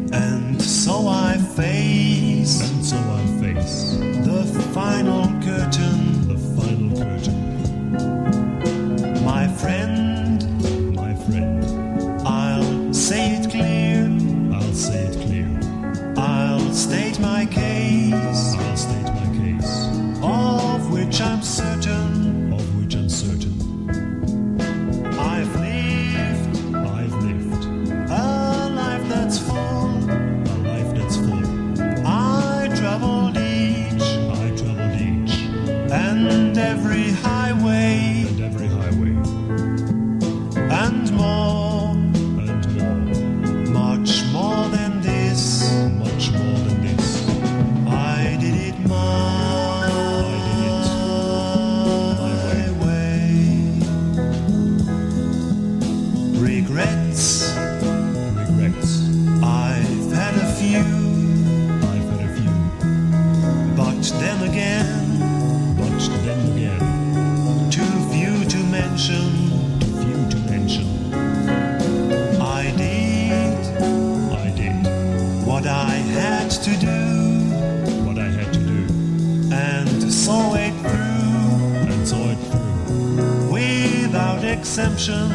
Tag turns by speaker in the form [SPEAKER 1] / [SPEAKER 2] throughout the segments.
[SPEAKER 1] And so I face the final curtain. My friend, I'll say it clear. I'll state my case, of which I'm certain. I've lived a life that's full. I traveled each and every highway, and more, much more than this. I did it my way. Regrets, I've had a few, but then again, too few to mention. I did what I had to do, and saw it through, without exemption.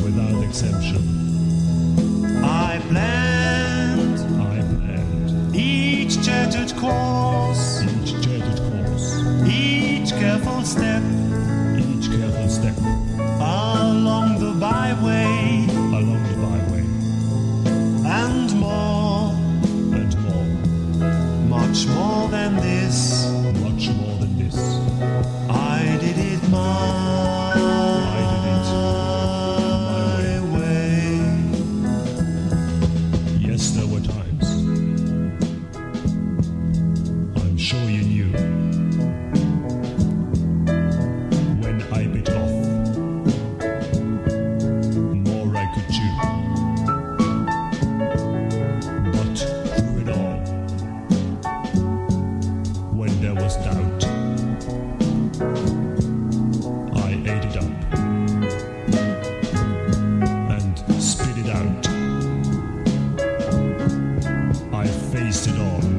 [SPEAKER 1] I planned each charted course, each careful step along the byway, and more, much more than this. I did it my way.
[SPEAKER 2] Yes, there were times, I'm sure you knew, when I bit off more I could chew. But through it all, when there was doubt, I ate it up and spit it out. I faced it all.